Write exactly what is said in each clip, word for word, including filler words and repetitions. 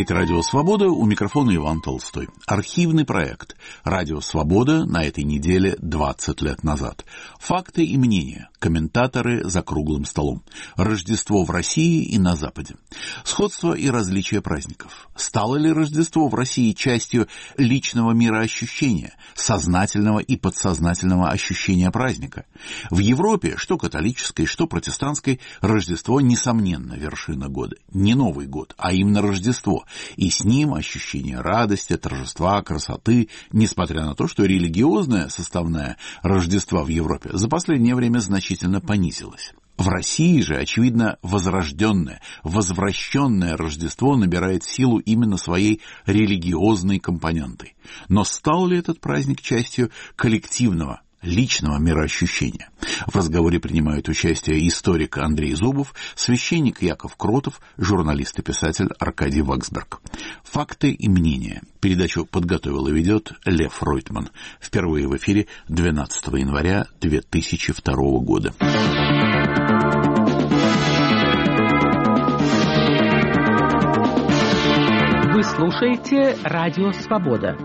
слушаете «Радио Свобода», у микрофона Иван Толстой. Архивный проект «Радио Свобода» на этой неделе двадцать лет назад. Факты и мнения, комментаторы за круглым столом. Рождество в России и на Западе. Сходство и различия праздников. Стало ли Рождество в России частью личного мироощущения, сознательного и подсознательного ощущения праздника? В Европе, что католической, что протестантской, Рождество, несомненно, вершина года. Не Новый год, а именно Рождество, и с ним ощущение радости, торжества, красоты, несмотря на то, что религиозная составная Рождества в Европе за последнее время значительно понизилась. В России же, очевидно, возрожденное, возвращенное Рождество набирает силу именно своей религиозной компонентой. Но стал ли этот праздник частью коллективного, личного мироощущения? В разговоре принимают участие историк Андрей Зубов, священник Яков Кротов, журналист и писатель Аркадий Ваксберг. Факты и мнения. Передачу подготовил и ведет Лев Ройтман. Впервые в эфире двенадцатого января две тысячи второго года. Вы слушаете «Радио Свобода».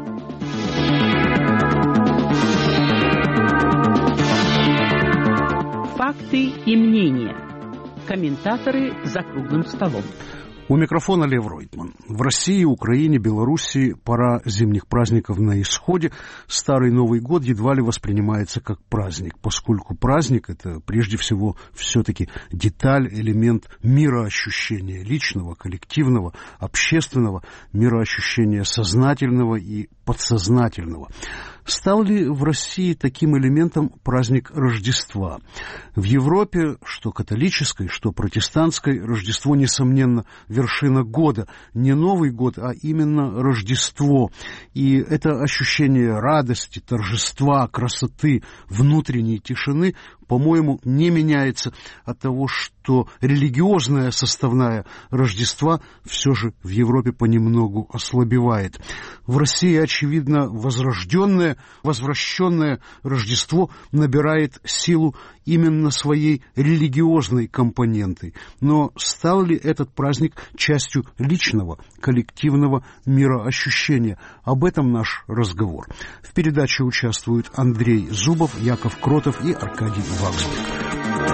Факты и мнения. Комментаторы за круглым столом. У микрофона Лев Ройтман. В России, Украине, Белоруссии пора зимних праздников на исходе. Старый Новый год едва ли воспринимается как праздник, поскольку праздник – это прежде всего все-таки деталь, элемент мироощущения личного, коллективного, общественного, мироощущения сознательного и подсознательного. Стал ли в России таким элементом праздник Рождества? В Европе, что католической, что протестантской, Рождество, несомненно, вершина года. Не Новый год, а именно Рождество. И это ощущение радости, торжества, красоты, внутренней тишины, по-моему, не меняется от того, что религиозная составная Рождества все же в Европе понемногу ослабевает. В России, очевидно, возрожденное, возвращенное Рождество набирает силу именно своей религиозной компонентой. Но стал ли этот праздник частью личного, коллективного мироощущения? Об этом наш разговор. В передаче участвуют Андрей Зубов, Яков Кротов и Аркадий Ваксберг.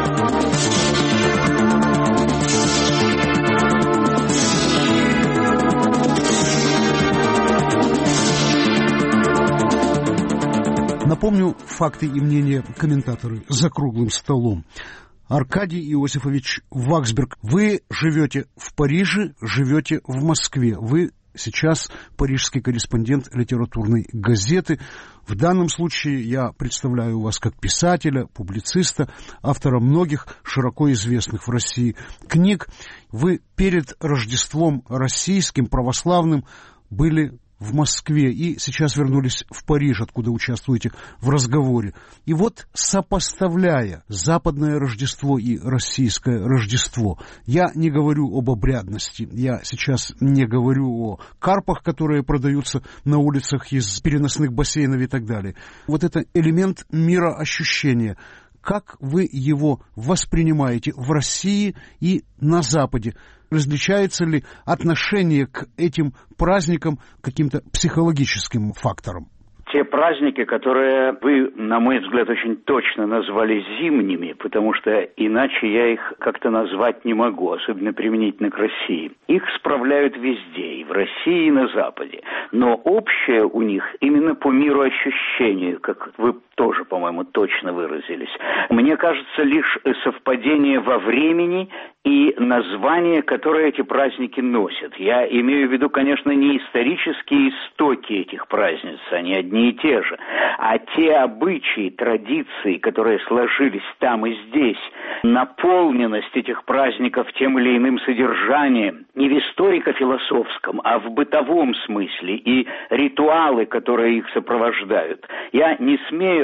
Напомню факты и мнения комментаторы за круглым столом. Аркадий Иосифович Ваксберг, вы живете в Париже, живете в Москве. Вы сейчас парижский корреспондент литературной газеты. В данном случае я представляю вас как писателя, публициста, автора многих широко известных в России книг. Вы перед Рождеством российским, православным, были в Москве и сейчас вернулись в Париж, откуда участвуете в разговоре. И вот, сопоставляя западное Рождество и российское Рождество, я не говорю об обрядности, я сейчас не говорю о карпах, которые продаются на улицах из переносных бассейнов и так далее. Вот это элемент мироощущения. Как вы его воспринимаете в России и на Западе? Различается ли отношение к этим праздникам каким-то психологическим фактором? Те праздники, которые вы, на мой взгляд, очень точно назвали зимними, потому что иначе я их как-то назвать не могу, особенно применительно к России. Их справляют везде, и в России, и на Западе. Но общее у них именно по мироощущению, как вы тоже, по-моему, точно выразились. Мне кажется, лишь совпадение во времени и название, которое эти праздники носят. Я имею в виду, конечно, не исторические истоки этих праздниц, они одни и те же, а те обычаи, традиции, которые сложились там и здесь, наполненность этих праздников тем или иным содержанием, не в историко-философском, а в бытовом смысле, и ритуалы, которые их сопровождают. Я не смею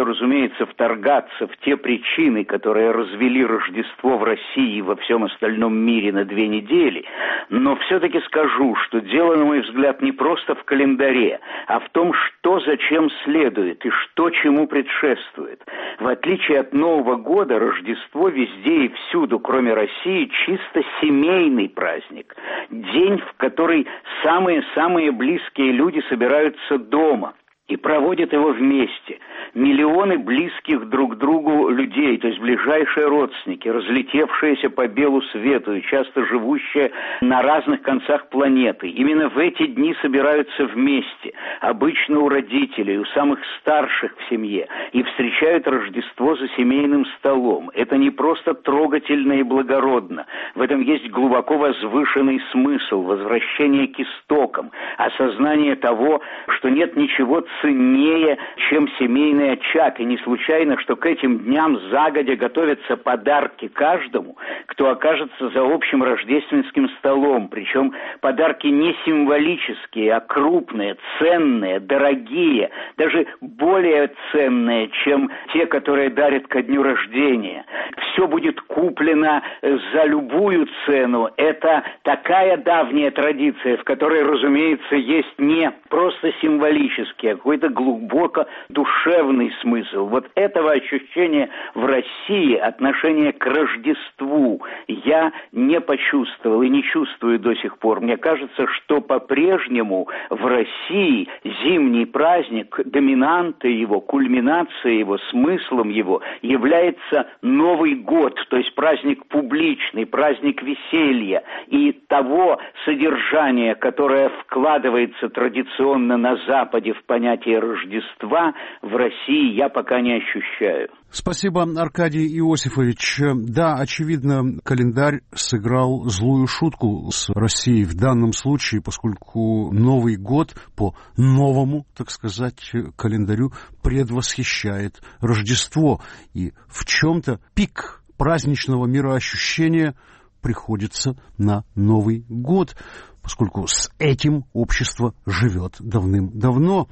смею, разумеется, вторгаться в те причины, которые развели Рождество в России и во всем остальном мире на две недели, но все-таки скажу, что дело, на мой взгляд, не просто в календаре, а в том, что зачем следует и что чему предшествует. В отличие от Нового года, Рождество везде и всюду, кроме России, чисто семейный праздник. День, в который самые-самые близкие люди собираются дома и проводят его вместе. Миллионы близких друг другу людей, то есть ближайшие родственники, разлетевшиеся по белу свету и часто живущие на разных концах планеты. Именно в эти дни собираются вместе, обычно у родителей, у самых старших в семье, и встречают Рождество за семейным столом. Это не просто трогательно и благородно. В этом есть глубоко возвышенный смысл, возвращение к истокам, осознание того, что нет ничего ценнее, чем семейный очаг. И не случайно, что к этим дням загодя готовятся подарки каждому, кто окажется за общим рождественским столом. Причем подарки не символические, а крупные, ценные, дорогие, даже более ценные, чем те, которые дарят ко дню рождения. Все будет куплено за любую цену. Это такая давняя традиция, в которой, разумеется, есть не просто символические, а какой-то глубоко душевный смысл. Вот этого ощущения в России, отношения к Рождеству, я не почувствовал и не чувствую до сих пор. Мне кажется, что по-прежнему в России зимний праздник, доминантой его, кульминацией его, смыслом его является Новый год, то есть праздник публичный, праздник веселья и того содержания, которое вкладывается традиционно на Западе в понятие Рождества, в России я пока не ощущаю. Спасибо, Аркадий Иосифович. Да, очевидно, календарь сыграл злую шутку с Россией в данном случае, поскольку Новый год по новому, так сказать, календарю предвосхищает Рождество. И в чем-то пик праздничного мироощущения приходится на Новый год, поскольку с этим общество живет давным-давно.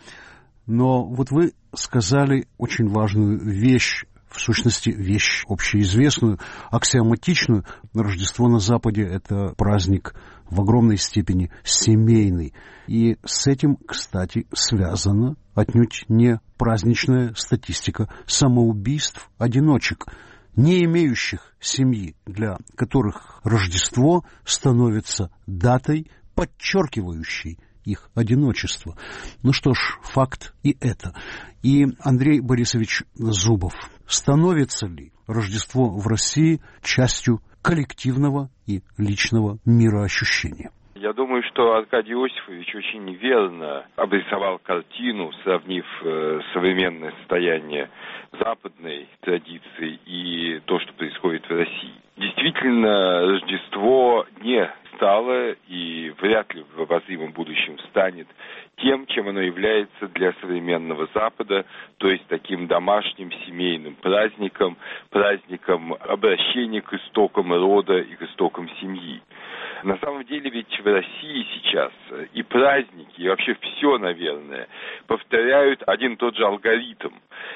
Но вот вы сказали очень важную вещь, в сущности, вещь общеизвестную, аксиоматичную. Рождество на Западе – это праздник в огромной степени семейный. И с этим, кстати, связана отнюдь не праздничная статистика самоубийств одиночек, не имеющих семьи, для которых Рождество становится датой, подчеркивающей их одиночество. Ну что ж, факт и это. И Андрей Борисович Зубов, становится ли Рождество в России частью коллективного и личного мироощущения? Я думаю, что Аркадий Иосифович очень верно обрисовал картину, сравнив э, современное состояние западной традиции и то, что происходит в России. Действительно, Рождество не стало и вряд ли в обозримом будущем станет тем, чем оно является для современного Запада, то есть таким домашним семейным праздником, праздником обращения к истокам рода и к истокам семьи. На самом деле ведь в России сейчас и праздники, и вообще все, наверное, повторяют один и тот же алгоритм.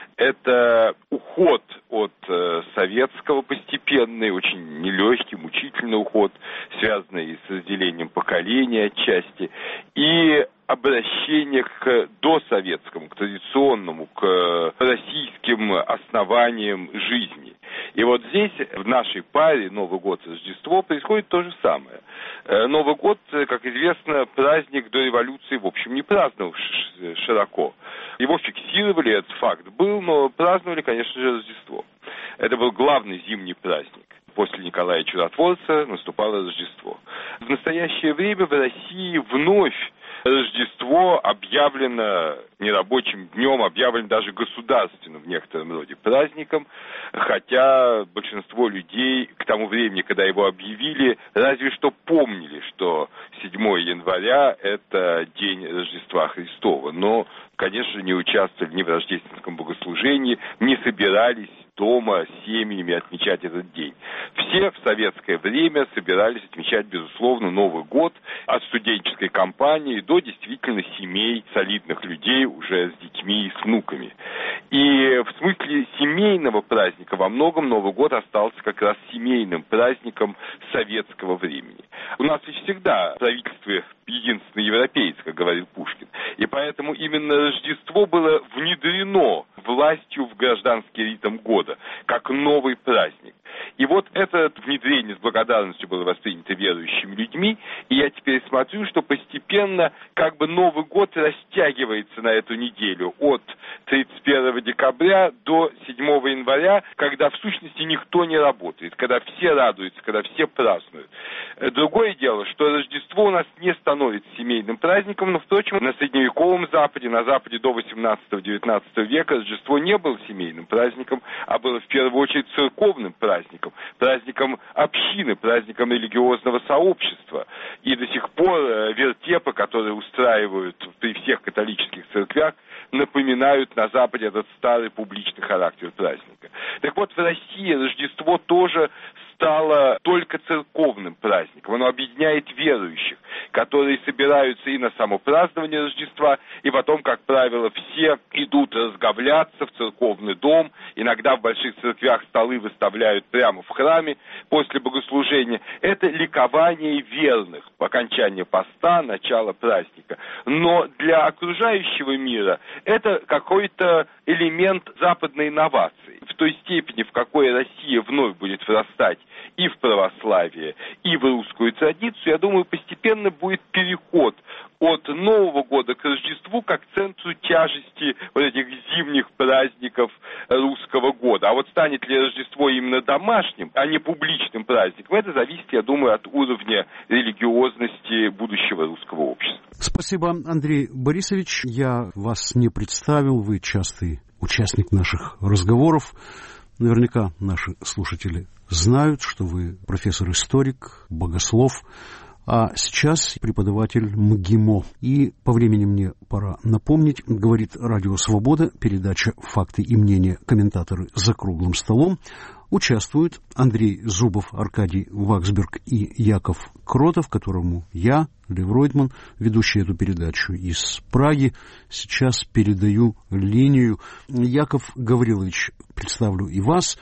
Это уход от э, советского постепенный, очень нелегкий, мучительный уход, связанный с разделением поколения отчасти, и обращение к досоветскому, к традиционному, к российским основаниям жизни. И вот здесь, в нашей паре Новый год и Рождество, происходит то же самое. Новый год, как известно, праздник до революции, в общем, не праздновал широко. Его фиксировали, этот факт был, но праздновали, конечно же, Рождество. Это был главный зимний праздник. После Николая Чудотворца наступало Рождество. В настоящее время в России вновь Рождество объявлено нерабочим днем, объявлено даже государственным в некотором роде праздником, хотя большинство людей к тому времени, когда его объявили, разве что помнили, что седьмого января это день Рождества Христова, но, конечно, не участвовали ни в рождественском богослужении, не собирались дома с семьями отмечать этот день. Все в советское время собирались отмечать, безусловно, Новый год от студенческой кампании до действительно семей солидных людей уже с детьми и с внуками. И в смысле семейного праздника во многом Новый год остался как раз семейным праздником советского времени. У нас ведь всегда в правительстве единственный европеец, как говорил Пушкин. И поэтому именно Рождество было внедрено властью в гражданский ритм года, как новый праздник. И вот это внедрение с благодарностью было воспринято верующими людьми, и я теперь смотрю, что постепенно как бы Новый год растягивается на эту неделю от тридцать первого декабря до седьмого января, когда в сущности никто не работает, когда все радуются, когда все празднуют. Другое дело, что Рождество у нас не становится семейным праздником, но, впрочем, на средневековом Западе, на Западе до восемнадцатого-девятнадцатого века Рождество не было семейным праздником, а было в первую очередь церковным праздником, праздником общины, праздником религиозного сообщества. И до сих пор вертепы, которые устраивают при всех католических церквях, напоминают на Западе этот старый публичный характер праздника. Так вот, в России Рождество тоже стало только церковным праздником. Оно объединяет верующих, которые собираются и на само празднование Рождества, и потом, как правило, все идут разговляться в церковный дом. Иногда в больших церквях столы выставляют прямо в храме после богослужения. Это ликование верных по окончании поста, начало праздника. Но для окружающего мира это какой-то элемент западной инновации. В той степени, в какой Россия вновь будет вырастать и в православие, и в русскую традицию, я думаю, постепенно будет переход от Нового года к Рождеству как к центру тяжести вот этих зимних праздников русского года. А вот станет ли Рождество именно домашним, а не публичным праздником, это зависит, я думаю, от уровня религиозности будущего русского общества. Спасибо, Андрей Борисович. Я вас не представил, вы частый участник наших разговоров. Наверняка наши слушатели знают, что вы профессор-историк, богослов, а сейчас преподаватель МГИМО. И по времени мне пора напомнить, говорит Радио Свобода, передача «Факты и мнения. Комментаторы за круглым столом». Участвуют Андрей Зубов, Аркадий Ваксберг и Яков Кротов, которому я, Лев Ройтман, ведущий эту передачу из Праги, сейчас передаю линию. Яков Гаврилович, представлю и вас.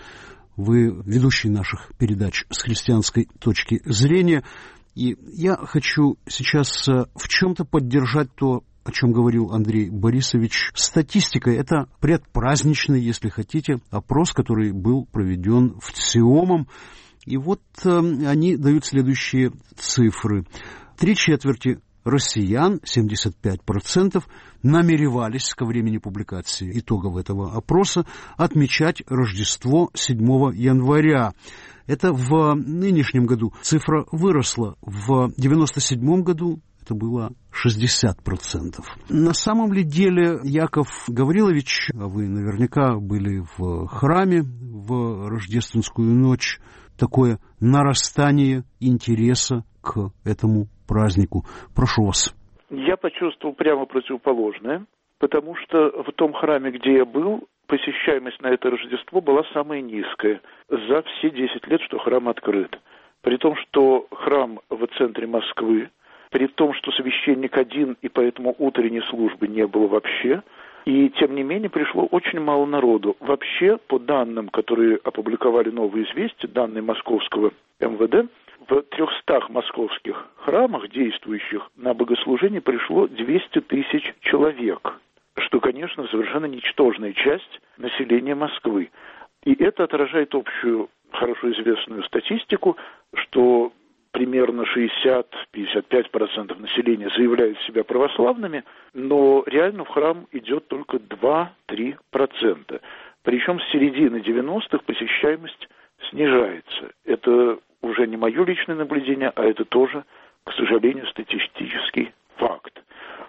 Вы ведущий наших передач с христианской точки зрения. И я хочу сейчас в чем-то поддержать то, о чем говорил Андрей Борисович. Статистика – это предпраздничный, если хотите, опрос, который был проведен в ЦИОМом. И вот э, они дают следующие цифры. Три четверти россиян, семьдесят пять процентов, намеревались ко времени публикации итогов этого опроса отмечать Рождество седьмого января. Это в нынешнем году цифра выросла. В девяносто седьмом году это было шестьдесят процентов. На самом ли деле, Яков Гаврилович, а вы наверняка были в храме в рождественскую ночь, такое нарастание интереса к этому празднику? Прошу вас. Я почувствовал прямо противоположное, потому что в том храме, где я был, посещаемость на это Рождество была самая низкая за все десять лет, что храм открыт. При том, что храм в центре Москвы, при том, что священник один, и поэтому утренней службы не было вообще, и тем не менее пришло очень мало народу. Вообще, по данным, которые опубликовали «Новые известия», данные московского эм вэ дэ, в трехстах московских храмах, действующих на богослужение, пришло двести тысяч человек, что, конечно, совершенно ничтожная часть населения Москвы. И это отражает общую, хорошо известную статистику, что примерно шестьдесят-пятьдесят пять процентов населения заявляют себя православными, но реально в храм идет только два-три процента. Причем с середины девяностых посещаемость снижается. Это уже не мое личное наблюдение, а это тоже, к сожалению, статистический факт.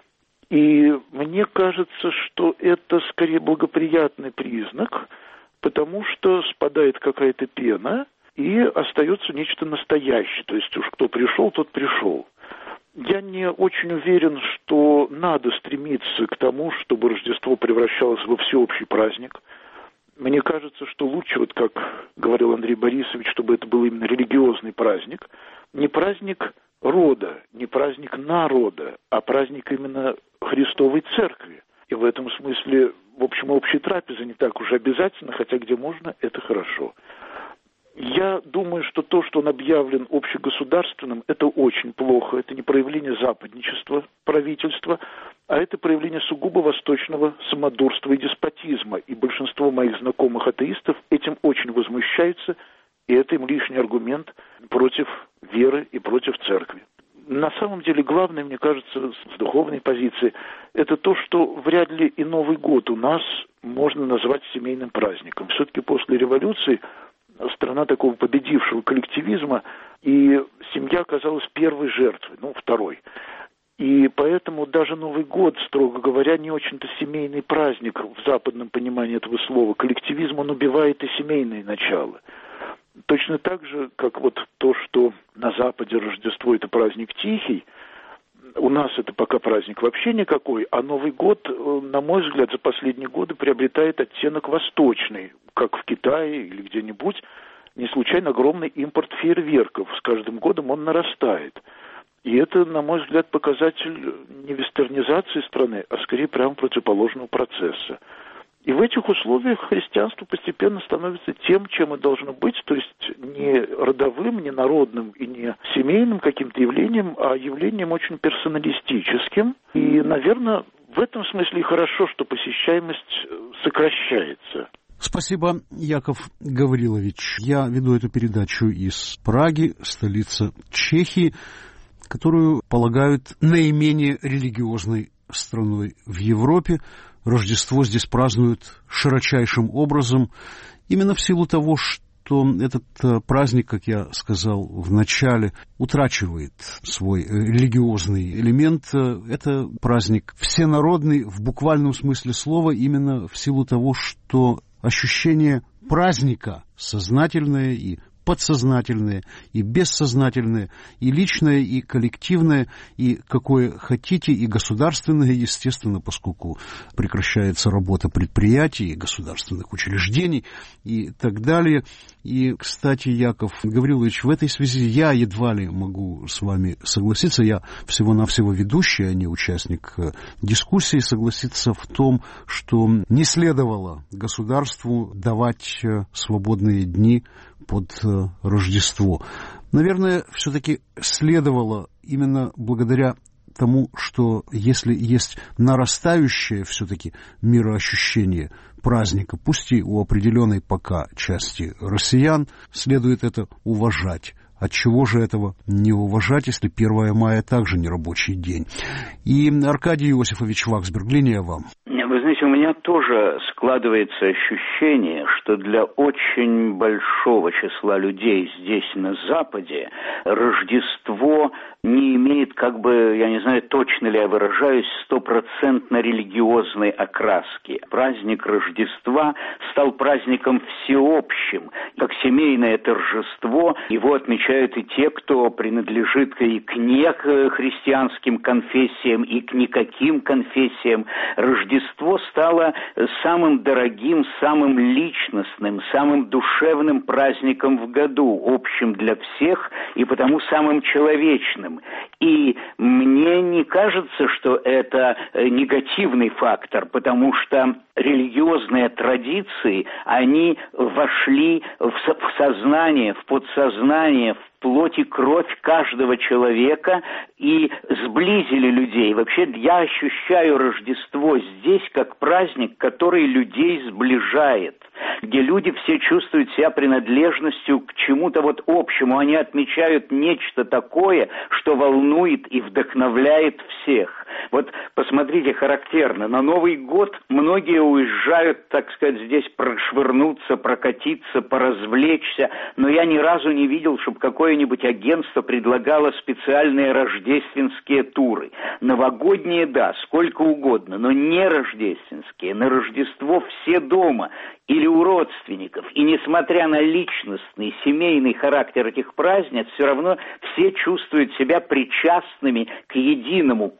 И мне кажется, что это скорее благоприятный признак, потому что спадает какая-то пена, и остается нечто настоящее. То есть уж кто пришел, тот пришел. Я не очень уверен, что надо стремиться к тому, чтобы Рождество превращалось во всеобщий праздник. Мне кажется, что лучше, вот как говорил Андрей Борисович, чтобы это был именно религиозный праздник, не праздник рода, не праздник народа, а праздник именно Христовой Церкви. И в этом смысле, в общем, общая трапеза не так уж обязательно, хотя где можно, это хорошо. Я думаю, что то, что он объявлен общегосударственным, это очень плохо. Это не проявление западничества правительства, а это проявление сугубо восточного самодурства и деспотизма. И большинство моих знакомых атеистов этим очень возмущаются, и это им лишний аргумент против веры и против церкви. На самом деле главное, мне кажется, с духовной позиции, это то, что вряд ли и Новый год у нас можно назвать семейным праздником. Все-таки после революции страна такого победившего коллективизма, и семья оказалась первой жертвой, ну, второй. И поэтому даже Новый год, строго говоря, не очень-то семейный праздник в западном понимании этого слова. Коллективизм, он убивает и семейные начала. Точно так же, как вот то, что на Западе Рождество – это праздник тихий, у нас это пока праздник вообще никакой, а Новый год, на мой взгляд, за последние годы приобретает оттенок восточный, как в Китае или где-нибудь. Не случайно огромный импорт фейерверков. С каждым годом он нарастает. И это, на мой взгляд, показатель не вестернизации страны, а скорее прямо противоположного процесса. И в этих условиях христианство постепенно становится тем, чем и должно быть, то есть не родовым, не народным и не семейным каким-то явлением, а явлением очень персоналистическим. И, наверное, в этом смысле и хорошо, что посещаемость сокращается. Спасибо, Яков Гаврилович. Я веду эту передачу из Праги, столицы Чехии, которую полагают наименее религиозной страной в Европе. Рождество здесь празднуют широчайшим образом, именно в силу того, что этот праздник, как я сказал в начале, утрачивает свой религиозный элемент. Это праздник всенародный в буквальном смысле слова, именно в силу того, что ощущение праздника сознательное и подсознательное, и бессознательное, и личное, и коллективное, и какое хотите, и государственное, естественно, поскольку прекращается работа предприятий, государственных учреждений и так далее. И, кстати, Яков Гаврилович, в этой связи я едва ли могу с вами согласиться. Я всего-навсего ведущий, а не участник дискуссии, согласиться в том, что не следовало государству давать свободные дни под Рождество. Наверное, все-таки следовало именно благодаря тому, что если есть нарастающее все-таки мироощущение праздника, пусть и у определенной пока части россиян, следует это уважать. Отчего же этого не уважать, если первое мая также не рабочий день? И Аркадий Иосифович Ваксберг, линия вам. Вы знаете, у меня тоже складывается ощущение, что для очень большого числа людей здесь, на Западе, Рождество не имеет, как бы, я не знаю, точно ли я выражаюсь, стопроцентно религиозной окраски. Праздник Рождества стал праздником всеобщим, как семейное торжество. Его отмечают и те, кто принадлежит и к нехристианским конфессиям, и к никаким конфессиям. Рождество стало самым дорогим, самым личностным, самым душевным праздником в году, общим для всех и потому самым человечным. И мне не кажется, что это негативный фактор, потому что религиозные традиции, они вошли в сознание, в подсознание, в плоть и кровь каждого человека и сблизили людей. Вообще я ощущаю Рождество здесь как праздник, который людей сближает, где люди все чувствуют себя принадлежностью к чему-то вот общему. Они отмечают нечто такое, что волнует и вдохновляет всех. Вот посмотрите, характерно, на Новый год многие уезжают, так сказать, здесь прошвырнуться, прокатиться, поразвлечься, но я ни разу не видел, чтобы какое-нибудь агентство предлагало специальные рождественские туры. Новогодние, да, сколько угодно, но не рождественские. На Рождество все дома или у родственников. И несмотря на личностный, семейный характер этих праздников, все равно все чувствуют себя причастными к единому, к общему,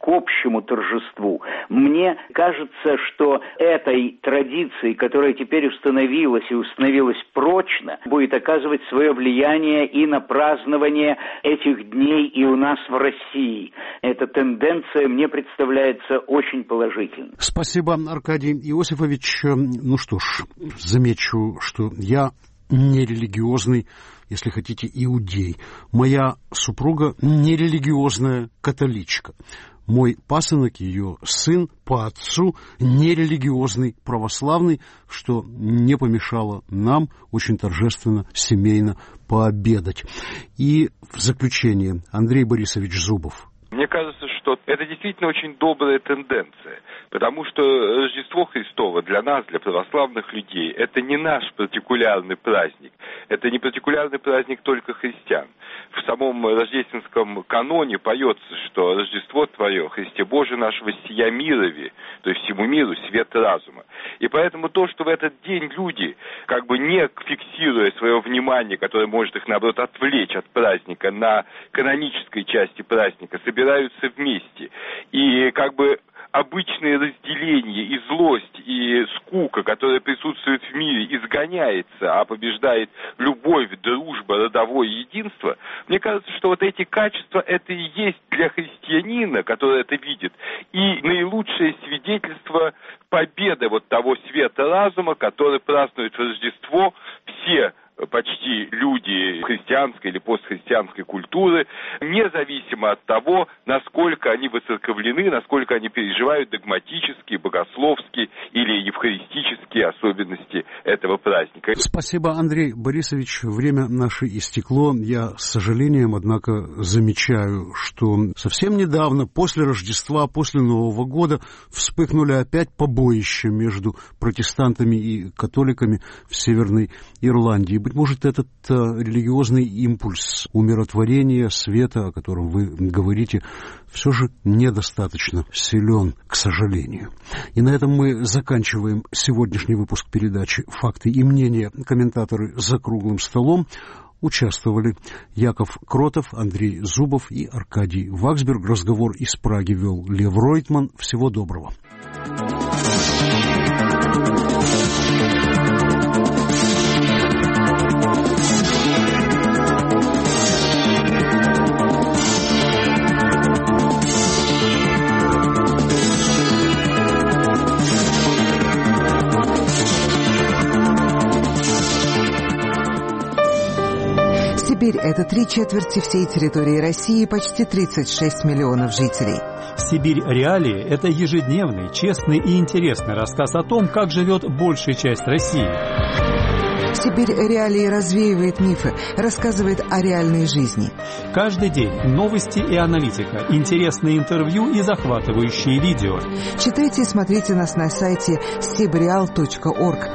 общему торжеству. Мне кажется, что этой традицией, которая теперь установилась и установилась прочно, будет оказывать свое влияние и на празднование этих дней и у нас в России. Эта тенденция мне представляется очень положительной. Спасибо, Аркадий Иосифович. Ну что ж, замечу, что я нерелигиозный, если хотите, иудей. Моя супруга нерелигиозная католичка. Мой пасынок, ее сын по отцу, нерелигиозный православный, что не помешало нам очень торжественно, семейно пообедать. И в заключение Андрей Борисович Зубов. Мне кажется, что это действительно очень добрая тенденция, потому что Рождество Христово для нас, для православных людей, это не наш партикулярный праздник, это не партикулярный праздник только христиан. В самом рождественском каноне поется, что Рождество Твое, Христе Боже наш, воссия мирови, то есть всему миру свет разума. И поэтому то, что в этот день люди, как бы не фиксируя свое внимание, которое может их, наоборот, отвлечь от праздника, на канонической части праздника, собираются вместе. И как бы обычные разделения и злость, и скука, которая присутствует в мире, изгоняется, а побеждает любовь, дружба, родовое единство, мне кажется, что вот эти качества, это и есть для христианина, который это видит, и наилучшее свидетельство победы вот того света разума, который празднует Рождество все почти люди христианской или постхристианской культуры, независимо от того, насколько они воцерковлены, насколько они переживают догматические, богословские или евхаристические особенности этого праздника. Спасибо, Андрей Борисович. Время наше истекло. Я с сожалением, однако, замечаю, что совсем недавно, после Рождества, после Нового года, вспыхнули опять побоища между протестантами и католиками в Северной Ирландии. Быть может, этот э, религиозный импульс умиротворения, света, о котором вы говорите, все же недостаточно силен, к сожалению. И на этом мы заканчиваем сегодняшний выпуск передачи «Факты и мнения». Комментаторы «За круглым столом» участвовали Яков Кротов, Андрей Зубов и Аркадий Ваксберг. Разговор из Праги вел Лев Ройтман. Всего доброго. Сибирь – это три четверти всей территории России, почти тридцать шесть миллионов жителей. Сибирь реалии – это ежедневный, честный и интересный рассказ о том, как живет большая часть России. Сибирь реалии развеивает мифы, рассказывает о реальной жизни. Каждый день новости и аналитика, интересные интервью и захватывающие видео. Читайте и смотрите нас на сайте сибреал точка орг.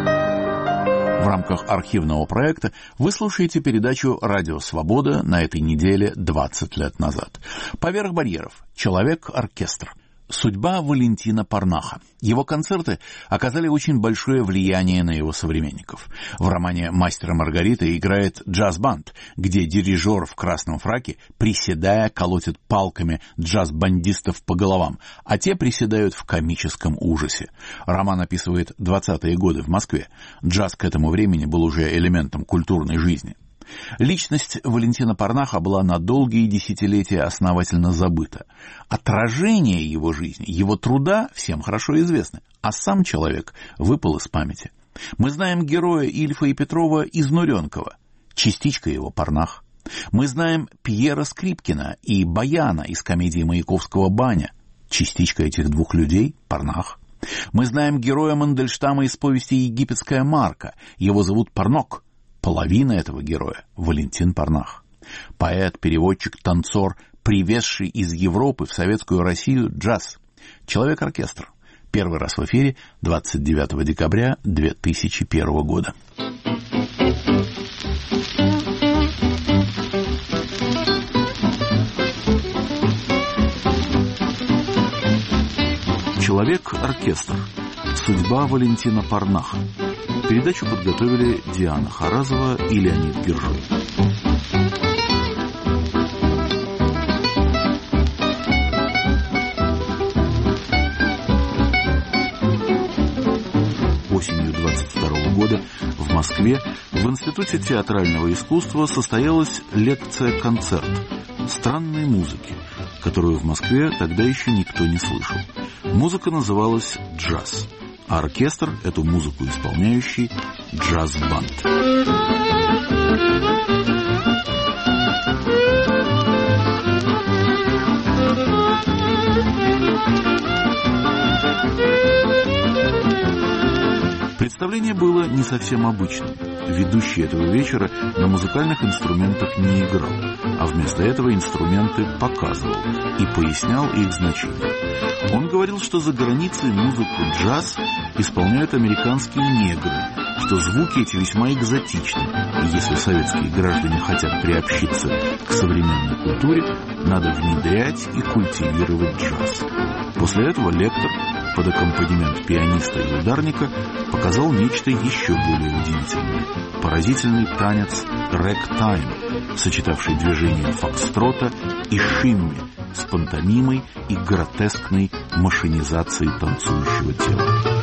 В рамках архивного проекта вы слушаете передачу «Радио Свобода» на этой неделе двадцать лет назад. «Поверх барьеров. Человек-оркестр». Судьба Валентина Парнаха. Его концерты оказали очень большое влияние на его современников. В романе «Мастер и Маргарита» играет джаз-банд, где дирижер в красном фраке, приседая, колотит палками джаз-бандистов по головам, а те приседают в комическом ужасе. Роман описывает двадцатые годы в Москве. Джаз к этому времени был уже элементом культурной жизни. Личность Валентина Парнаха была на долгие десятилетия основательно забыта. Отражение его жизни, его труда всем хорошо известны, а сам человек выпал из памяти. Мы знаем героя Ильфа и Петрова Изнуренкова, частичка его Парнах. Мы знаем Пьера Скрипкина и Баяна из комедии Маяковского «Баня», частичка этих двух людей Парнах. Мы знаем героя Мандельштама из повести «Египетская марка», его зовут Парнок. Половина этого героя – Валентин Парнах. Поэт, переводчик, танцор, привезший из Европы в советскую Россию джаз. Человек-оркестр. Первый раз в эфире двадцать девятого декабря две тысячи первого года. Человек-оркестр. Судьба Валентина Парнаха. Передачу подготовили Диана Харазова и Леонид Гержой. двадцать второго года в Москве в Институте театрального искусства состоялась лекция-концерт странной музыки, которую в Москве тогда еще никто не слышал. Музыка называлась «Джаз», а оркестр, эту музыку исполняющий, «Джаз-банд». Представление было не совсем обычным. Ведущий этого вечера на музыкальных инструментах не играл, а вместо этого инструменты показывал и пояснял их значение. Он говорил, что за границей музыку джаз исполняют американские негры, что звуки эти весьма экзотичны, и если советские граждане хотят приобщиться к современной культуре, надо внедрять и культивировать джаз. После этого лектор под аккомпанемент пианиста и ударника показал нечто еще более удивительное. Поразительный танец рэк-тайм, сочетавший движения фокстрота и шимми с пантомимой и гротескной машинизацией танцующего тела.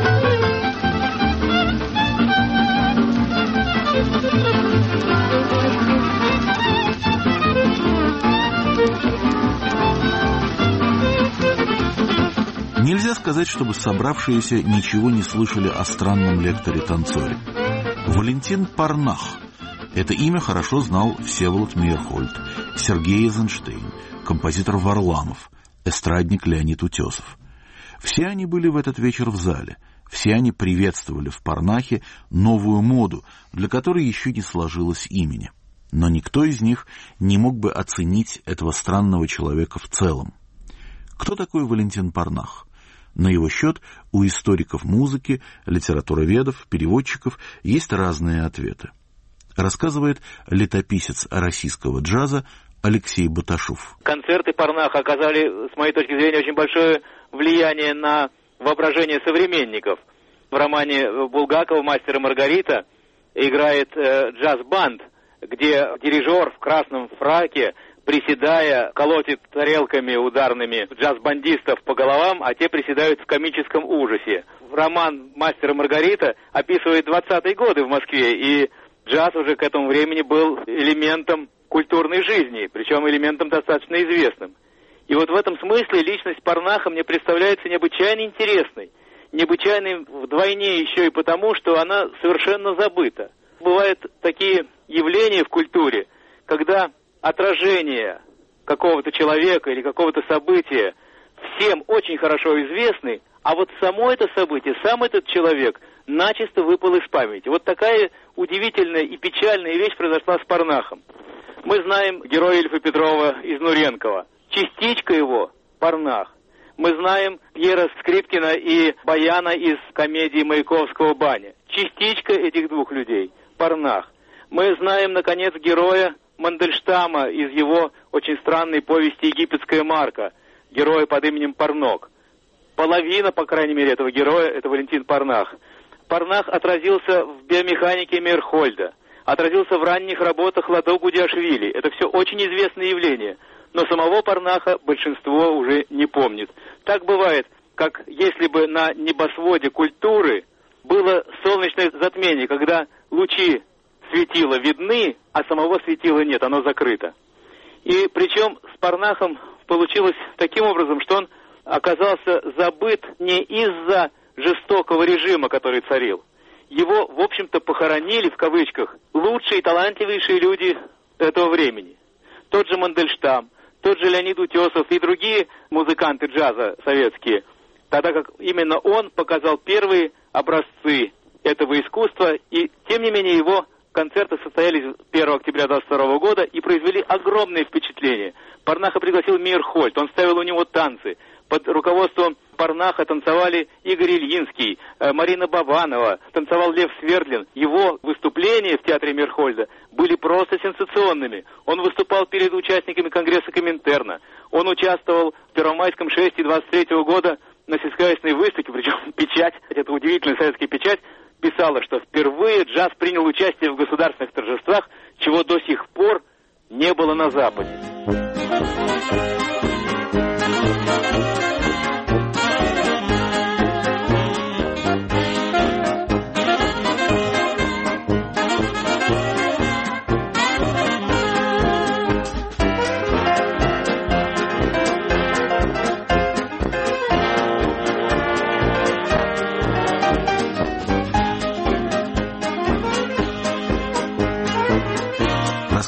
Нельзя сказать, чтобы собравшиеся ничего не слышали о странном лекторе-танцоре. Валентин Парнах. Это имя хорошо знал Всеволод Мейерхольд, Сергей Эйзенштейн, композитор Варламов, эстрадник Леонид Утесов. Все они были в этот вечер в зале. Все они приветствовали в Парнахе новую моду, для которой еще не сложилось имени. Но никто из них не мог бы оценить этого странного человека в целом. Кто такой Валентин Парнах? На его счет у историков музыки, литературоведов, переводчиков есть разные ответы. Рассказывает летописец российского джаза Алексей Баташов. Концерты Парнаха оказали, с моей точки зрения, очень большое влияние на воображение современников. В романе Булгакова «Мастер и Маргарита» играет э, джаз-банд, где дирижер в красном фраке, приседая, колотит тарелками ударными джаз-бандистов по головам, а те приседают в комическом ужасе. Роман «Мастер и Маргарита» описывает двадцатые годы в Москве, и джаз уже к этому времени был элементом культурной жизни, причем элементом достаточно известным. И вот в этом смысле личность Парнаха мне представляется необычайно интересной. Необычайной вдвойне еще и потому, что она совершенно забыта. Бывают такие явления в культуре, когда отражение какого-то человека или какого-то события всем очень хорошо известны, а вот само это событие, сам этот человек начисто выпал из памяти. Вот такая удивительная и печальная вещь произошла с Парнахом. Мы знаем героя Ильфа Петрова из Нуренкова. Частичка его – Парнах. Мы знаем Пьера Скрипкина и Баяна из комедии Маяковского «Баня». Частичка этих двух людей – Парнах. Мы знаем, наконец, героя Мандельштама из его очень странной повести «Египетская марка», героя под именем Парнок. Половина, по крайней мере, этого героя – это Валентин Парнах. Парнах отразился в биомеханике Мейерхольда, отразился в ранних работах Ладо Гудиашвили. Это все очень известные явления, но самого Парнаха большинство уже не помнит. Так бывает, как если бы на небосводе культуры было солнечное затмение, когда лучи светила видны, а самого светила нет, оно закрыто. И причем с Парнахом получилось таким образом, что он оказался забыт не из-за жестокого режима, который царил. Его, в общем-то, похоронили, в кавычках, лучшие и талантливейшие люди этого времени. Тот же Мандельштам, тот же Леонид Утесов и другие музыканты джаза советские, тогда как именно он показал первые образцы этого искусства, и, тем не менее, его концерты состоялись первого октября двадцать второго года и произвели огромное впечатление. Парнаха пригласил Мейерхольд, он ставил у него танцы. Под руководством Парнаха танцевали Игорь Ильинский, Марина Бабанова, танцевал Лев Свердлин. Его выступления в театре Мейерхольда были просто сенсационными. Он выступал перед участниками Конгресса Коминтерна. Он участвовал в Первомайском шествии двадцать третьего года на сельскохозяйственной выставке, причем печать, это удивительная советская печать, писала, что впервые джаз принял участие в государственных торжествах, чего до сих пор не было на Западе.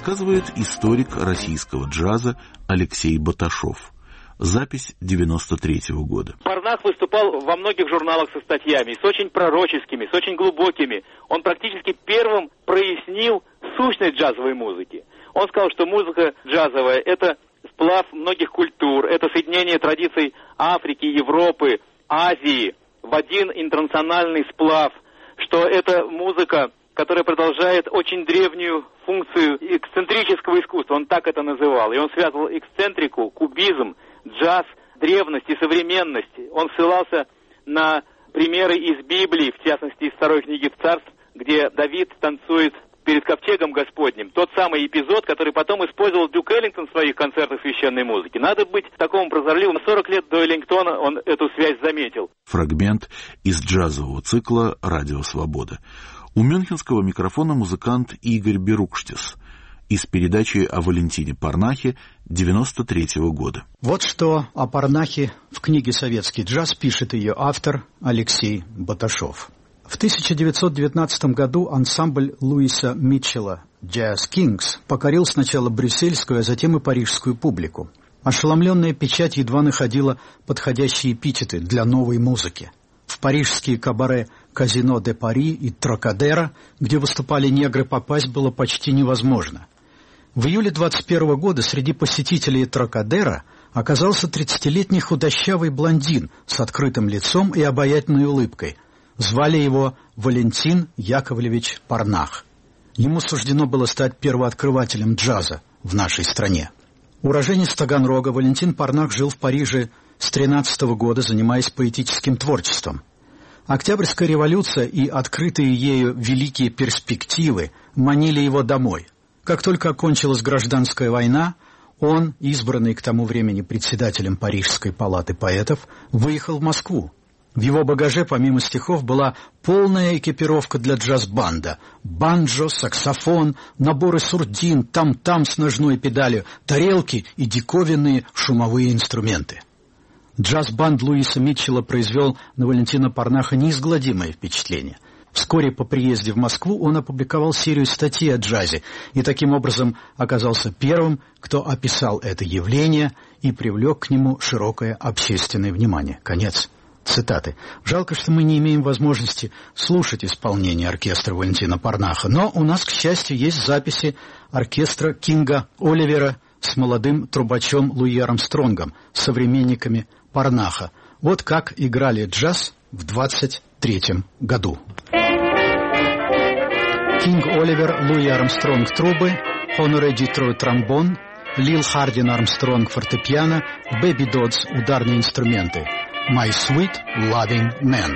рассказывает историк российского джаза Алексей Баташов. Запись девяносто третьего года. Парнах выступал во многих журналах со статьями, с очень пророческими, с очень глубокими. Он практически первым прояснил сущность джазовой музыки. Он сказал, что музыка джазовая – это сплав многих культур, это соединение традиций Африки, Европы, Азии в один интернациональный сплав, что это музыка, которая продолжает очень древнюю функцию эксцентрического искусства. Он так это называл. И он связывал эксцентрику, кубизм, джаз, древность и современность. Он ссылался на примеры из Библии, в частности, из второй книги Царств, где Давид танцует перед ковчегом Господним. Тот самый эпизод, который потом использовал Дюк Эллингтон в своих концертах священной музыки. Надо быть такому прозорливым. сорок лет до Эллингтона он эту связь заметил. Фрагмент из джазового цикла «Радио Свобода». У мюнхенского микрофона музыкант Игорь Берукштис из передачи о Валентине Парнахе девяносто третьего года. Вот что о Парнахе в книге «Советский джаз» пишет ее автор Алексей Баташов. В тысяча девятьсот девятнадцатом году ансамбль Луиса Митчелла «Jazz Kings» покорил сначала брюссельскую, а затем и парижскую публику. Ошеломленная печать едва находила подходящие эпитеты для новой музыки. В парижские кабаре «Казино де Пари» и «Трокадеро», где выступали негры, попасть было почти невозможно. В июле двадцать первого года среди посетителей «Трокадеро» оказался тридцатилетний худощавый блондин с открытым лицом и обаятельной улыбкой. Звали его Валентин Яковлевич Парнах. Ему суждено было стать первооткрывателем джаза в нашей стране. Уроженец Таганрога, Валентин Парнах жил в Париже с тринадцатого года, занимаясь поэтическим творчеством. Октябрьская революция и открытые ею великие перспективы манили его домой. Как только окончилась гражданская война, он, избранный к тому времени председателем Парижской палаты поэтов, выехал в Москву. В его багаже, помимо стихов, была полная экипировка для джаз-банда. Банджо, саксофон, наборы сурдин, там-там с ножной педалью, тарелки и диковинные шумовые инструменты. Джаз-банд Луиса Митчелла произвел на Валентина Парнаха неизгладимое впечатление. Вскоре по приезде в Москву он опубликовал серию статей о джазе и таким образом оказался первым, кто описал это явление и привлек к нему широкое общественное внимание. Конец цитаты. Жалко, что мы не имеем возможности слушать исполнение оркестра Валентина Парнаха, но у нас, к счастью, есть записи оркестра Кинга Оливера с молодым трубачом Луи Армстронгом, современниками Парнаха. Вот как играли джаз в двадцать третьем году. Кинг Оливер, Луи Армстронг трубы, Хоноре Дитро тромбон, Лил Хардин Армстронг фортепиано, Бэби Додс ударные инструменты. My Sweet Loving Man.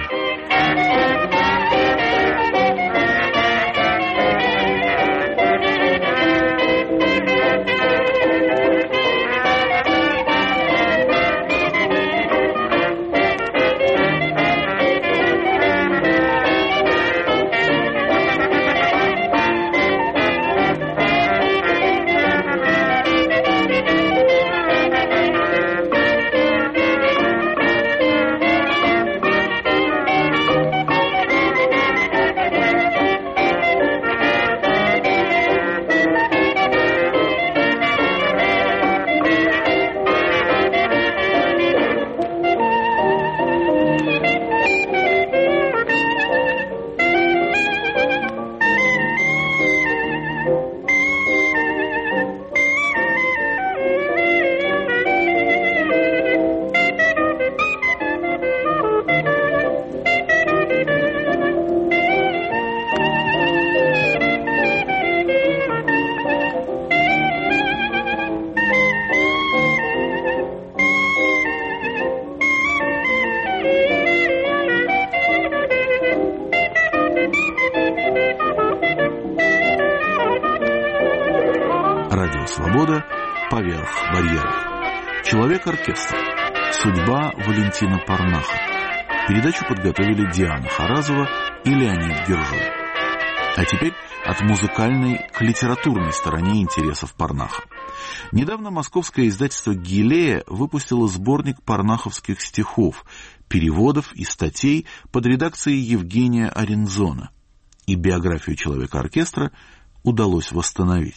Свобода поверх барьеров. Человек-оркестр. Судьба Валентина Парнаха. Передачу подготовили Диана Харазова и Леонид Гержой. А теперь от музыкальной к литературной стороне интересов Парнаха. Недавно московское издательство «Гилея» выпустило сборник парнаховских стихов, переводов и статей под редакцией Евгения Арензона. И биографию человека-оркестра удалось восстановить.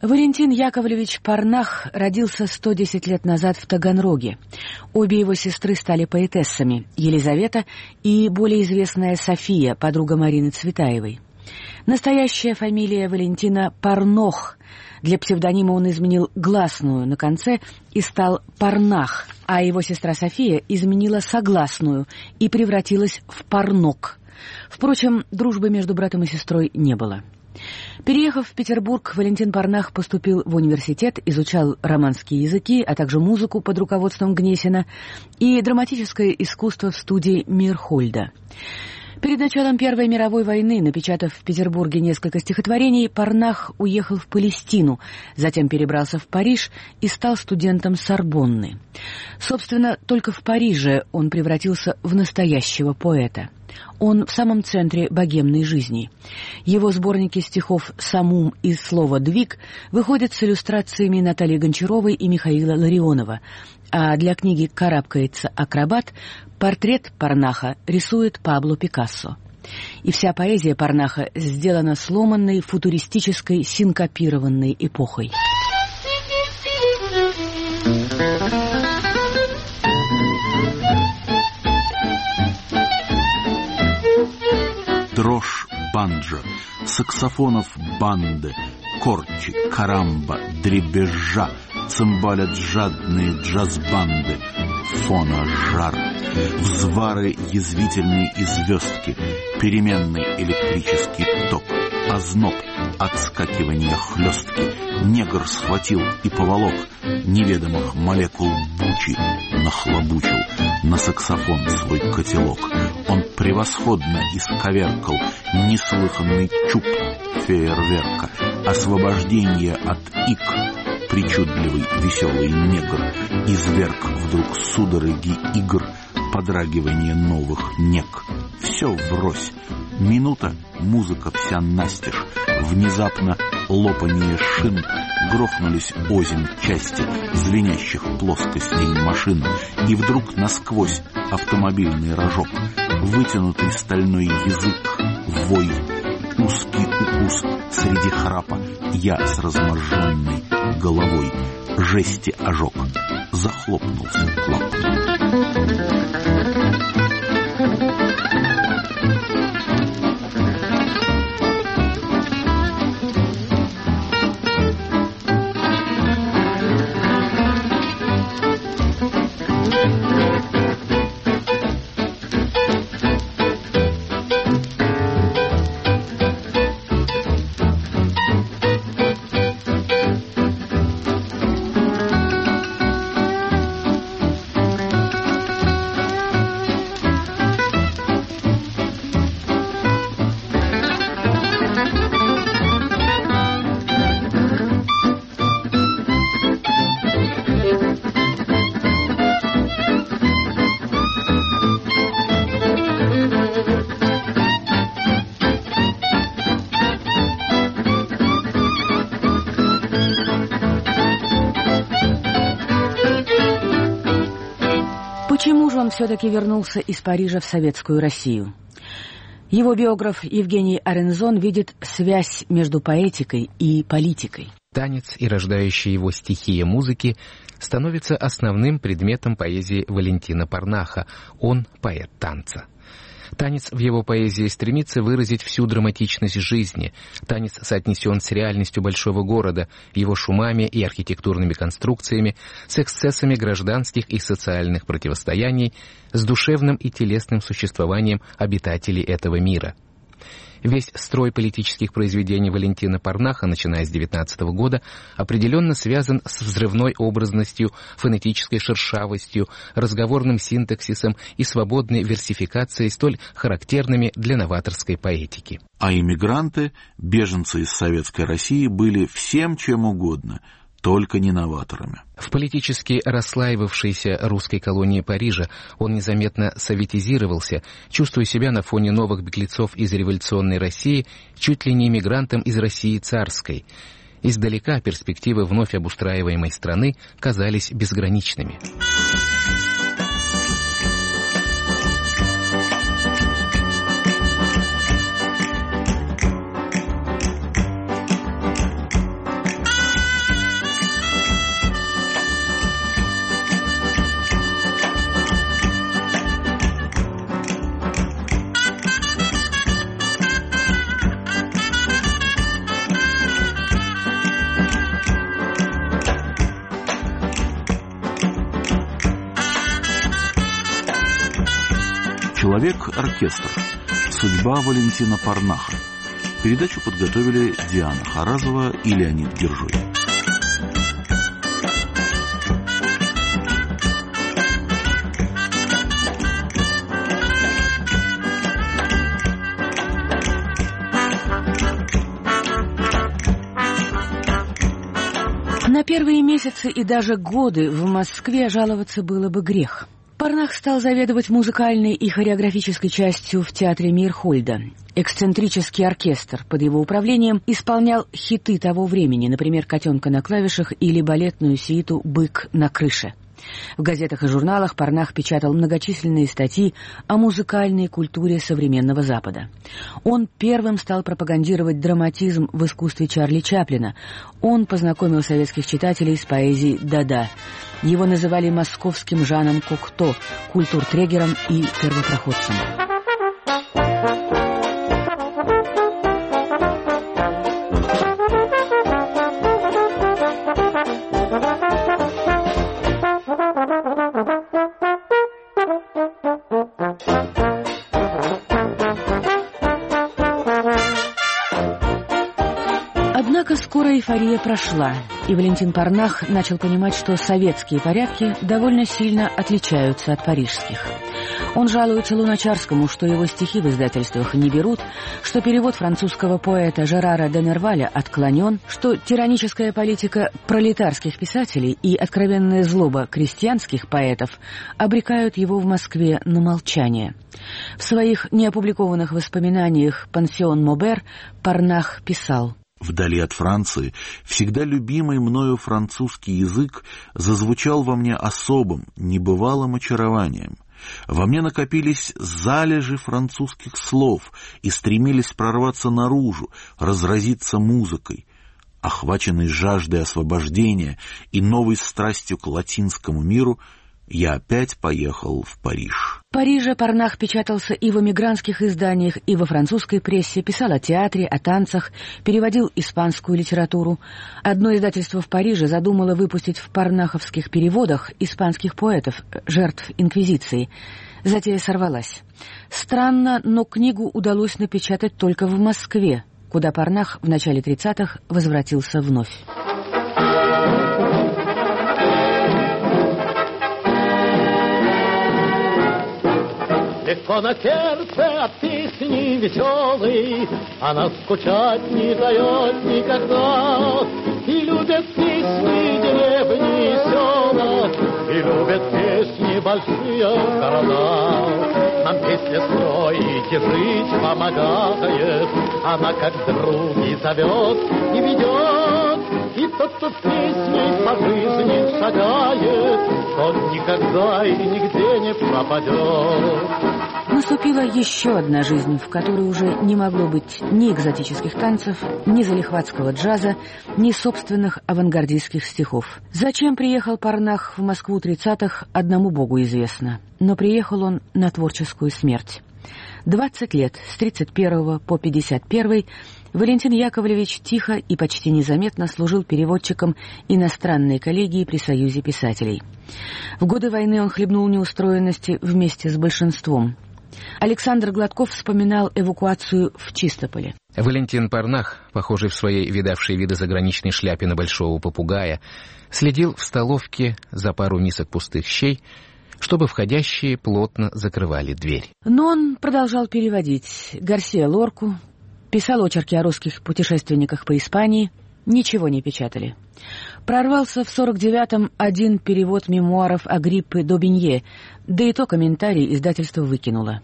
Валентин Яковлевич Парнах родился сто десять лет назад в Таганроге. Обе его сестры стали поэтессами — Елизавета и более известная София, подруга Марины Цветаевой. Настоящая фамилия Валентина Парнох. Для псевдонима он изменил гласную на конце и стал Парнах, а его сестра София изменила согласную и превратилась в Парнок. Впрочем, дружбы между братом и сестрой не было. Переехав в Петербург, Валентин Парнах поступил в университет, изучал романские языки, а также музыку под руководством Гнесина и драматическое искусство в студии Мирхольда. Перед началом Первой мировой войны, напечатав в Петербурге несколько стихотворений, Парнах уехал в Палестину, затем перебрался в Париж и стал студентом Сорбонны. Собственно, только в Париже он превратился в настоящего поэта. Он в самом центре богемной жизни. Его сборники стихов «Самум» и «Слово двиг» выходят с иллюстрациями Натальи Гончаровой и Михаила Ларионова, а для книги «Карабкается акробат» портрет Парнаха рисует Пабло Пикассо. И вся поэзия Парнаха сделана сломанной, футуристической, синкопированной эпохой. Дрожь банджо, саксофонов банды, корчи, карамба, дребезжа, цимбалят жадные джаз-банды, фона жар, взвары язвительные и звездки, переменный электрический ток, озноб, отскакивание хлестки, негр схватил и поволок, неведомых молекул бучи нахлобучил на саксофон свой котелок. Он превосходно исковеркал неслыханный чуб фейерверка, освобождение от ик. Причудливый веселый негр изверг вдруг судороги игр, подрагивание новых нек. Все врозь. Минута, музыка вся настежь. Внезапно лопанье шин, грохнулись озимь части звенящих плоскостей машин, и вдруг насквозь автомобильный рожок, вытянутый стальной язык, вой, узкий укус среди храпа, я с разможженной головой, жести ожог, захлопнулся клапан. Почему же он все-таки вернулся из Парижа в Советскую Россию? Его биограф Евгений Арензон видит связь между поэтикой и политикой. Танец и рождающая его стихия музыки становится основным предметом поэзии Валентина Парнаха. Он поэт танца. Танец в его поэзии стремится выразить всю драматичность жизни. Танец соотнесен с реальностью большого города, его шумами и архитектурными конструкциями, с эксцессами гражданских и социальных противостояний, с душевным и телесным существованием обитателей этого мира. Весь строй политических произведений Валентина Парнаха, начиная с девятнадцатого года, определенно связан с взрывной образностью, фонетической шершавостью, разговорным синтаксисом и свободной версификацией, столь характерными для новаторской поэтики. А иммигранты, беженцы из Советской России, были всем чем угодно, только не новаторами. В политически расслаивавшейся русской колонии Парижа он незаметно советизировался, чувствуя себя на фоне новых беглецов из революционной России чуть ли не иммигрантом из России царской. Издалека перспективы вновь обустраиваемой страны казались безграничными. Человек-оркестр. Судьба Валентина Парнаха. Передачу подготовили Диана Харазова и Леонид Гержой. На первые месяцы и даже годы в Москве жаловаться было бы грех. Парнах стал заведовать музыкальной и хореографической частью в театре Мейерхольда. Эксцентрический оркестр под его управлением исполнял хиты того времени, например, «Котенка на клавишах» или балетную сюиту «Бык на крыше». В газетах и журналах Парнах печатал многочисленные статьи о музыкальной культуре современного Запада. Он первым стал пропагандировать драматизм в искусстве Чарли Чаплина. Он познакомил советских читателей с поэзией Дада. Его называли московским Жаном Кокто, культуртрегером и первопроходцем. Однако скоро эйфория прошла, и Валентин Парнах начал понимать, что советские порядки довольно сильно отличаются от парижских. Он жалуется Луначарскому, что его стихи в издательствах не берут, что перевод французского поэта Жерара де Нерваля отклонен, что тираническая политика пролетарских писателей и откровенная злоба крестьянских поэтов обрекают его в Москве на молчание. В своих неопубликованных воспоминаниях «Пансион Мобер» Парнах писал: «Вдали от Франции всегда любимый мною французский язык зазвучал во мне особым, небывалым очарованием. Во мне накопились залежи французских слов и стремились прорваться наружу, разразиться музыкой. Охваченный жаждой освобождения и новой страстью к латинскому миру, я опять поехал в Париж». В Париже Парнах печатался и в эмигрантских изданиях, и во французской прессе, писал о театре, о танцах, переводил испанскую литературу. Одно издательство в Париже задумало выпустить в парнаховских переводах испанских поэтов, жертв инквизиции. Затея сорвалась. Странно, но книгу удалось напечатать только в Москве, куда Парнах в начале тридцатых возвратился вновь. Легко на сердце от песни веселой, она скучать не дает никогда. И любят песни деревни и села, и любят песни большие города. Нам песня строить и жить помогает, она как друг и зовет, и ведет. И тот, кто песней по жизни шагает, тот никогда и нигде не пропадет. Наступила еще одна жизнь, в которой уже не могло быть ни экзотических танцев, ни залихватского джаза, ни собственных авангардистских стихов. Зачем приехал Парнах в Москву тридцатых, одному Богу известно. Но приехал он на творческую смерть. Двадцать лет, с тридцать первого по пятьдесят первый, Валентин Яковлевич тихо и почти незаметно служил переводчиком иностранной коллегии при Союзе писателей. В годы войны он хлебнул неустроенности вместе с большинством. Александр Гладков вспоминал эвакуацию в Чистополе. Валентин Парнах, похожий в своей видавшей виды заграничной шляпе на большого попугая, следил в столовке за пару мисок пустых щей, чтобы входящие плотно закрывали дверь. Но он продолжал переводить Гарсиа Лорку, писал очерки о русских путешественниках по Испании, ничего не печатали. Прорвался в сорок девятом один перевод мемуаров Агриппы d'Aubigné, да и то комментарий издательство выкинуло.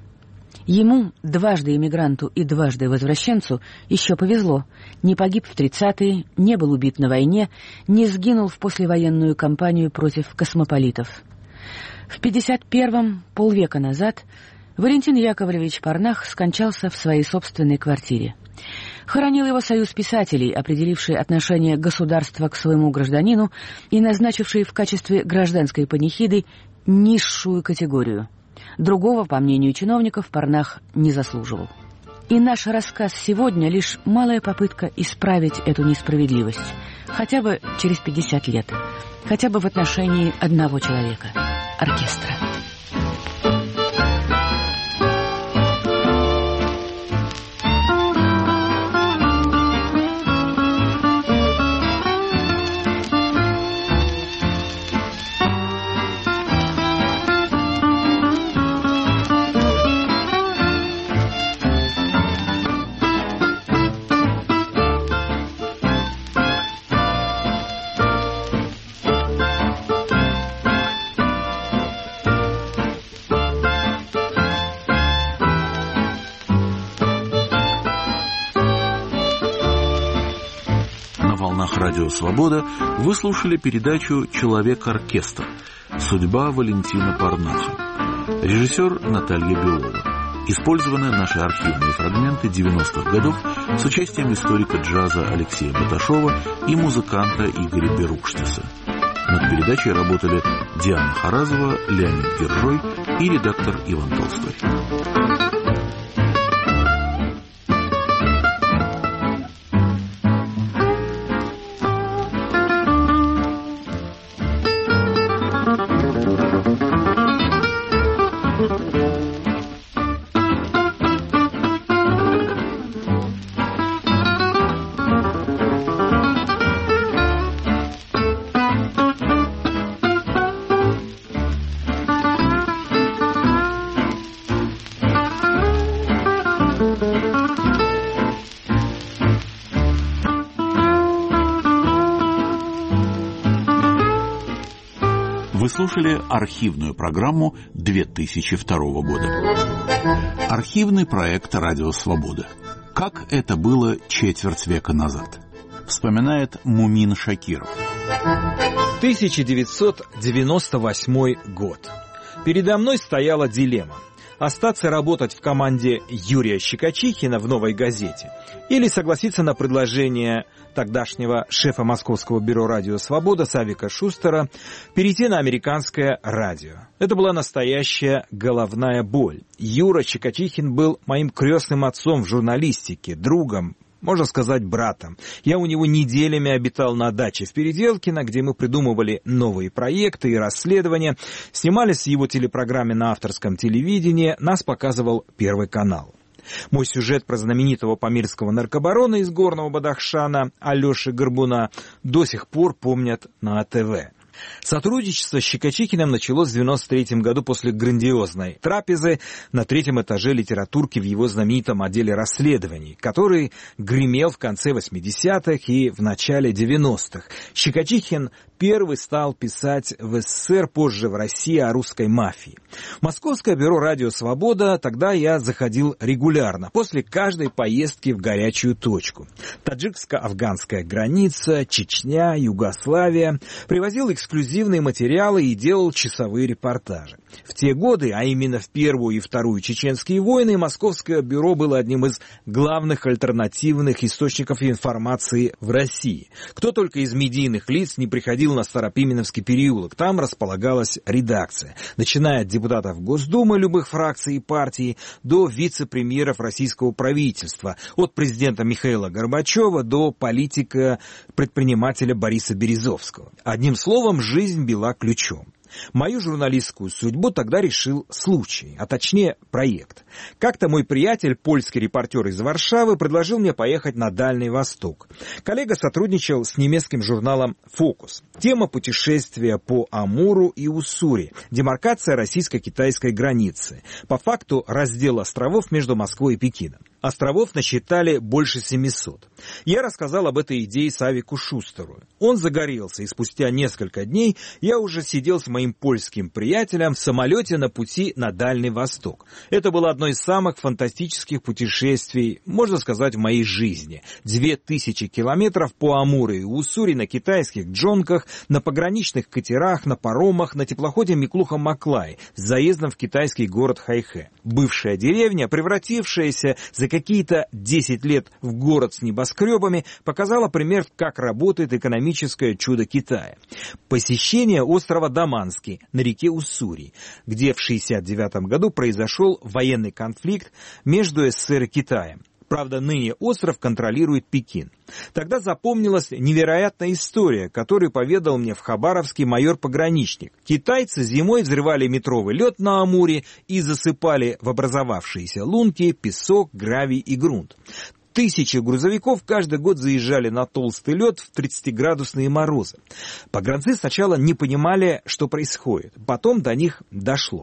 Ему, дважды эмигранту и дважды возвращенцу, еще повезло. Не погиб в тридцатые, не был убит на войне, не сгинул в послевоенную кампанию против космополитов. В пятьдесят первом, полвека назад, Валентин Яковлевич Парнах скончался в своей собственной квартире. Хоронил его Союз писателей, определивший отношение государства к своему гражданину и назначивший в качестве гражданской панихиды низшую категорию. Другого, по мнению чиновников, Парнах не заслуживал. И наш рассказ сегодня — лишь малая попытка исправить эту несправедливость, хотя бы через пятьдесят лет, хотя бы в отношении одного человека — оркестра. волнах Радио Свобода вы слушали передачу «Человек-оркестр. Судьба Валентина Парнаха». Режиссер Наталья Белова. Использованы наши архивные фрагменты девяностых годов с участием историка джаза Алексея Баташова и музыканта Игоря Берукштиса. Над передачей работали Диана Харазова, Леонид Гержой и редактор Иван Толстой. Вы слушали архивную программу две тысячи второго года. Архивный проект «Радио Свобода». Как это было четверть века назад? Вспоминает Мумин Шакиров. тысяча девятьсот девяносто восьмой год. Передо мной стояла дилемма: остаться работать в команде Юрия Щекочихина в «Новой газете» или согласиться на предложение тогдашнего шефа Московского бюро «Радио Свобода» Савика Шустера перейти на американское радио. Это была настоящая головная боль. Юра Щекочихин был моим крестным отцом в журналистике, другом, можно сказать, братом. Я у него неделями обитал на даче в Переделкино, где мы придумывали новые проекты и расследования, снимались в его телепрограмме на авторском телевидении, нас показывал Первый канал. Мой сюжет про знаменитого памирского наркобарона из Горного Бадахшана Алеши Горбуна до сих пор помнят на АТВ. Сотрудничество с Щекочихиным началось в девяносто третьем году после грандиозной трапезы на третьем этаже литературки в его знаменитом отделе расследований, который гремел в конце восьмидесятых и в начале девяностых. Щекочихин первый стал писать в СССР, позже в России, о русской мафии. Московское бюро «Радио Свобода» тогда я заходил регулярно, после каждой поездки в горячую точку. Таджикско-афганская граница, Чечня, Югославия. Привозил эксклюзивные материалы и делал часовые репортажи. В те годы, а именно в Первую и Вторую чеченские войны, Московское бюро было одним из главных альтернативных источников информации в России. Кто только из медийных лиц не приходил на Старопименовский переулок, там располагалась редакция, начиная от депутатов Госдумы любых фракций и партий до вице-премьеров российского правительства, от президента Михаила Горбачева до политика-предпринимателя Бориса Березовского. Одним словом, жизнь била ключом. Мою журналистскую судьбу тогда решил случай, а точнее проект. Как-то мой приятель, польский репортер из Варшавы, предложил мне поехать на Дальний Восток. Коллега сотрудничал с немецким журналом «Фокус». Тема путешествия по Амуру и Уссури, демаркация российско-китайской границы, по факту раздел островов между Москвой и Пекином. Островов насчитали больше семисот. Я рассказал об этой идее Савику Шустеру. Он загорелся, и спустя несколько дней я уже сидел с моим польским приятелем в самолете на пути на Дальний Восток. Это было одно из самых фантастических путешествий, можно сказать, в моей жизни. Две тысячи километров по Амуру и Уссури на китайских джонках, на пограничных катерах, на паромах, на теплоходе Миклуха-Маклай с заездом в китайский город Хайхэ. Бывшая деревня, превратившаяся за какие-то десять лет в город с небоскребами, показала пример, как работает экономическое чудо Китая. Посещение острова Даманский на реке Уссури, где в шестьдесят девятом году произошел военный конфликт между СССР и Китаем. Правда, ныне остров контролирует Пекин. Тогда запомнилась невероятная история, которую поведал мне в Хабаровске майор-пограничник. Китайцы зимой взрывали метровый лед на Амуре и засыпали в образовавшиеся лунки песок, гравий и грунт. Тысячи грузовиков каждый год заезжали на толстый лед в тридцатиградусные морозы. Погранцы сначала не понимали, что происходит, потом до них дошло.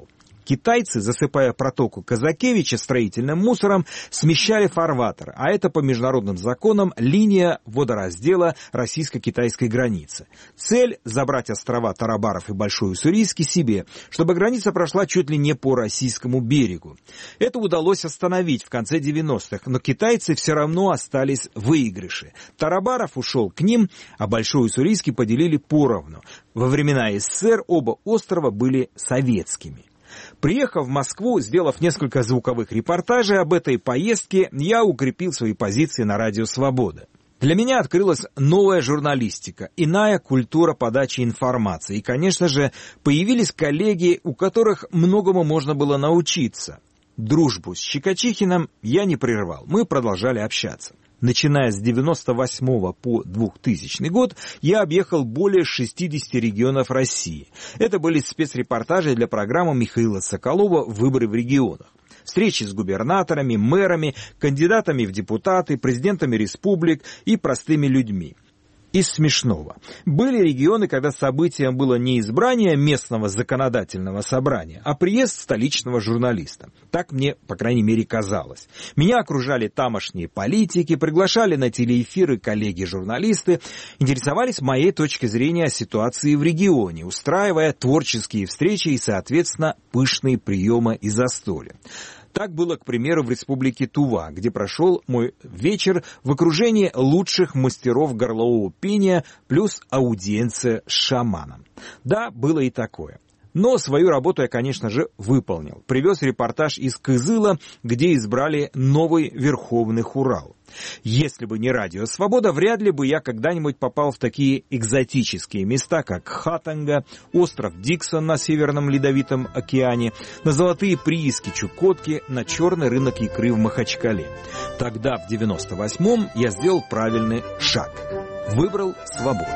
Китайцы, засыпая протоку Казакевича строительным мусором, смещали фарватер, а это по международным законам линия водораздела российско-китайской границы. Цель – забрать острова Тарабаров и Большой Уссурийский себе, чтобы граница прошла чуть ли не по российскому берегу. Это удалось остановить в конце девяностых, но китайцы все равно остались в выигрыше. Тарабаров ушел к ним, а Большой Уссурийский поделили поровну. Во времена СССР оба острова были советскими. Приехав в Москву, сделав несколько звуковых репортажей об этой поездке, я укрепил свои позиции на радио «Свобода». Для меня открылась новая журналистика, иная культура подачи информации. И, конечно же, появились коллеги, у которых многому можно было научиться. Дружбу с Щекочихиным я не прервал, мы продолжали общаться. Начиная с девяносто восьмого по двухтысячный год я объехал более шестидесяти регионов России. Это были спецрепортажи для программы Михаила Соколова «Выборы в регионах». Встречи с губернаторами, мэрами, кандидатами в депутаты, президентами республик и простыми людьми. Из смешного. Были регионы, когда событием было не избрание местного законодательного собрания, а приезд столичного журналиста. Так мне, по крайней мере, казалось. Меня окружали тамошние политики, приглашали на телеэфиры коллеги-журналисты, интересовались моей точкой зрения о ситуации в регионе, устраивая творческие встречи и, соответственно, пышные приемы и застолья. Так было, к примеру, в республике Тува, где прошел мой вечер в окружении лучших мастеров горлового пения плюс аудиенция с шаманом. Да, было и такое. Но свою работу я, конечно же, выполнил. Привез репортаж из Кызыла, где избрали новый Верховный Хурал. Если бы не радио «Свобода», вряд ли бы я когда-нибудь попал в такие экзотические места, как Хатанга, остров Диксон на Северном Ледовитом океане, на золотые прииски Чукотки, на черный рынок икры в Махачкале. Тогда, в девяносто восьмом, я сделал правильный шаг. Выбрал свободу.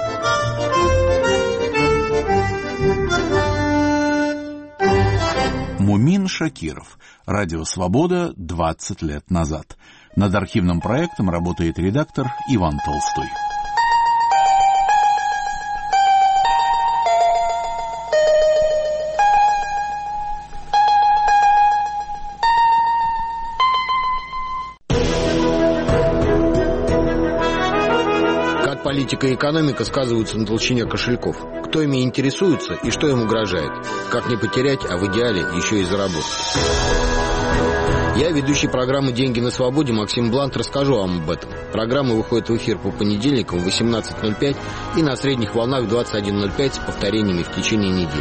Мумин Шакиров. Радио «Свобода» двадцать лет назад. Над архивным проектом работает редактор Иван Толстой. Как политика и экономика сказываются на толщине кошельков? Кто ими интересуется и что им угрожает? Как не потерять, а в идеале еще и заработать? Я, ведущий программы «Деньги на свободе» Максим Блант, расскажу вам об этом. Программа выходит в эфир по понедельникам в восемнадцать ноль пять и на средних волнах в двадцать один ноль пять с повторениями в течение недели.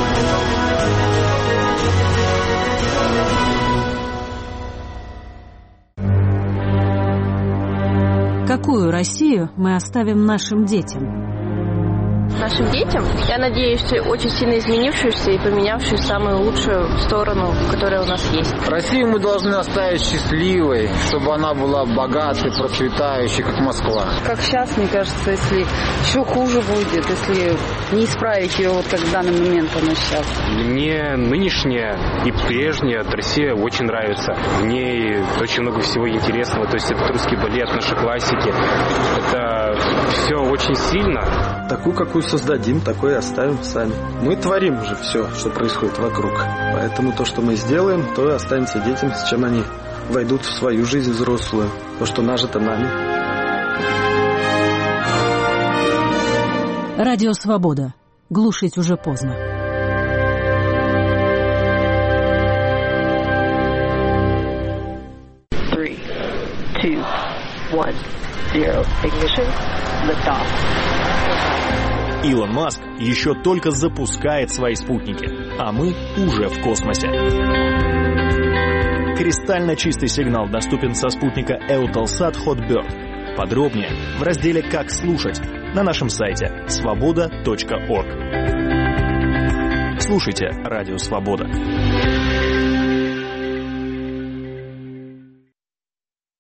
Какую Россию мы оставим нашим детям? Нашим детям, я надеюсь, очень сильно изменившуюся и поменявшую самую лучшую сторону, которая у нас есть. Россию мы должны оставить счастливой, чтобы она была богатой, процветающей, как Москва. Как сейчас, мне кажется, если еще хуже будет, если не исправить ее, вот как в данный момент она сейчас. Мне нынешняя и прежняя Россия очень нравится. В ней очень много всего интересного. То есть это русский балет, наши классики. Это все очень сильно. Такую, какую создадим, такое и оставим сами. Мы творим уже все, что происходит вокруг. Поэтому то, что мы сделаем, то и останется детям, с чем они войдут в свою жизнь взрослую. То, что нажито нами. Радио «Свобода». Глушить уже поздно. Three, two, one, zero. Ignition. Lift off. Илон Маск еще только запускает свои спутники, а мы уже в космосе. Кристально чистый сигнал доступен со спутника Eutelsat Hotbird. Подробнее в разделе «Как слушать» на нашем сайте свобода точка орг. Слушайте «Радио Свобода».